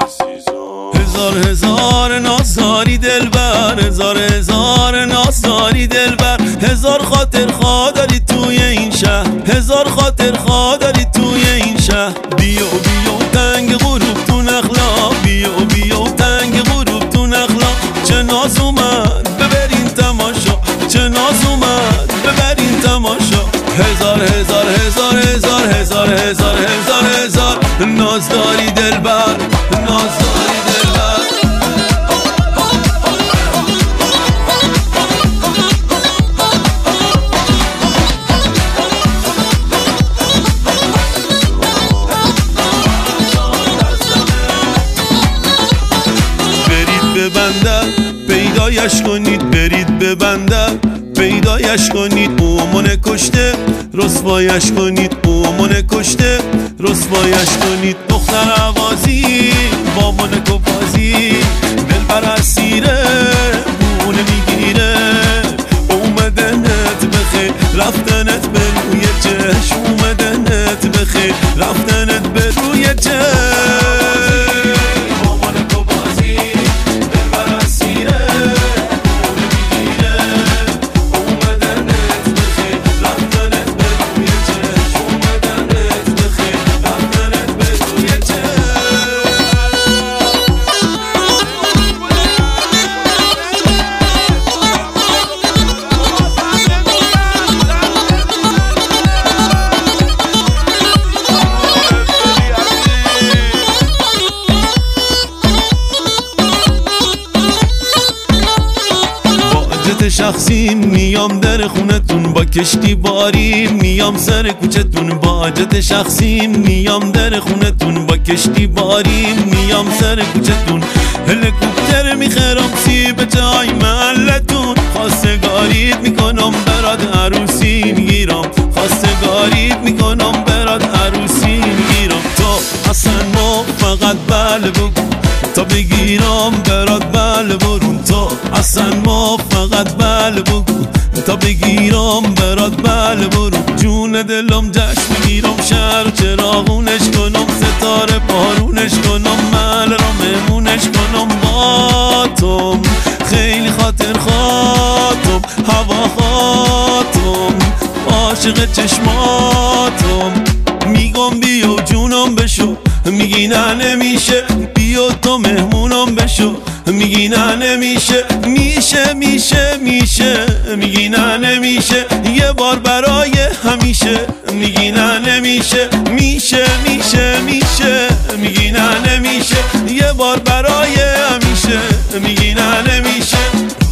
هزار هزار نازداری دلبر، هزار هزار نازداری دلبر، هزار خاطر خواه داری توی این شهر، هزار خاطر خواه داری توی این شهر. بیا بیا تنگ غروب تو نخلا، بیا بیا تنگ غروب تو نخلا. چه ناز اومد ببرین تماشا، چه ناز اومد ببرین تماشا. هزار هزار هزار هزار هزار هزار هزار هزار نازداری دلبر، نازداری دلبر. برید به بندر پیدایش کنید، برید به بندر پیدایش کنید. اومونه کشته رسوایش کنید، اومونه کشته رسوایش کنید. دختر عوازی با منکو بازی دلبر اسیره بونه میگیره. اومدنت بخیر رفتنت به روی چشم، اومدنت بخیر رفتنت به روی چشم. شخصی میام در خونتون با کشتی باری، میام سر کوچتون با حاجت شخصی. میام در خونتون با کشتی باری، میام سر کوچتون. هلیکوپتر میخرم سیب جای محلتون. خواستگاریت میکنم برات عروسی میگیرم، خواستگاریت میکنم برات عروسی میگیرم. تو اصلا ما فقط بله بگو تا بگیرم برات بله برون. تو اصلا ما فقط بله بگو تا بگیرم برات بله برون. جون دلم جشن میگیرم، شهر چراغونش کنم، ستاره بارونش کنم، محل را مهمونش کنم. با تو خیلی خاطر خاطم، هوا خاطم، عاشق چشماتم. میگم بیا جونم بشو، میگی نه نمیشه. بیا تو مهمونم بشو، میگی نه نمیشه. میشه میشه میشه، میگی نه نمیشه. یه بار برای همیشه، میگی نه نمیشه. میشه میشه میشه، میگی نه نمیشه. یه بار برای همیشه، میگی نه نمیشه.